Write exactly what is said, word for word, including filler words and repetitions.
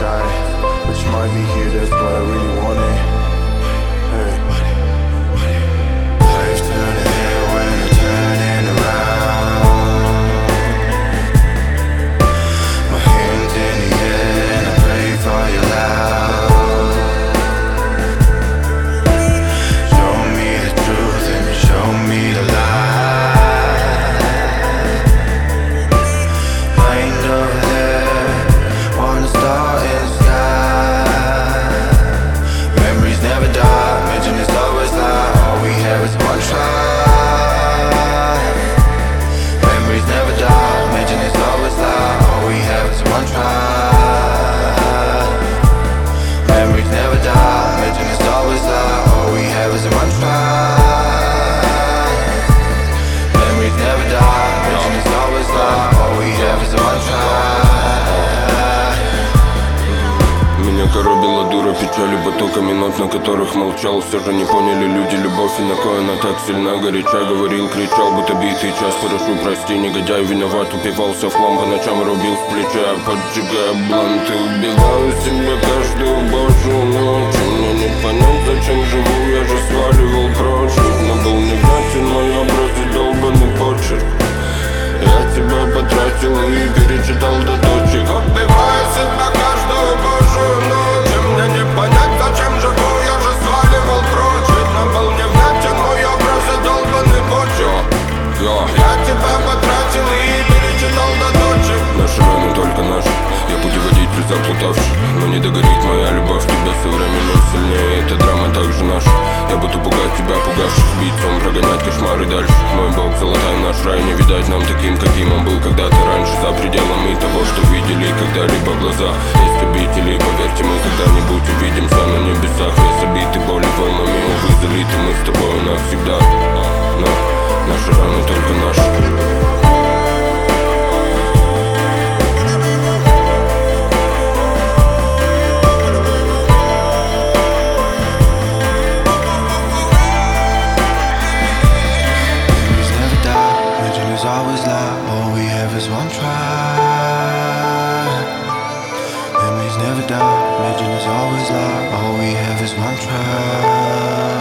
sky, but you might be here, that's what I really wanted. Hey. Life's turning here when I'm turning around. My hands in the air and I pray for you loud. Show me the truth and you show me the lie. Find over there, wanna start in the sky. Memories never die, mention is always lie. All we have is one try. Memories never die, mention is always lie. All we have is one try. Memories never die, mention is always lie. All we have is one try. Memories never die, mention is always lie. All we have is one try. Меня коробила дура печали, потоками нот, на которых молчал. Все же не поняли люди любовь, и на кое она так сильна, горяча. Говорил, кричал, будто битый час. Прошу, прости, негодяй, виноват. Упивался в хлам, по ночам рубил с плеча, поджигая бланты. Убиваю себя каждую божью ночь. Мне не понять, зачем живу, я же сваливал прочь. Нужно был не внятен мой образ и долбанный почерк. Я тебя потратил и перечитал до точек. Убиваю себя каждую божью ночь. Мне не понять, зачем живу, я же сваливал прочь. Видно был невнятен мой образ и долбанный почерк. Я тебя потратил и перечитал до точек. Наши раны только наши, я путеводитель заплутавший. Но не догорит моя любовь, тебя со временем сильнее. Эта драма также наша. Я буду пугать тебя, пугавших убийцам, прогонять кошмары дальше. Мой бог, золотой наш рай, не видать нам таким, каким он был когда-то раньше. За пределами того, что видели когда-либо глаза. Есть обители, поверьте, мы когда-нибудь увидимся на небесах. Вес обиты боли волнами, увы, залиты мы с тобой навсегда. Но наши раны только наши. Always lie, all we have is one try. Memories never die, legend is always lie, all we have is one try.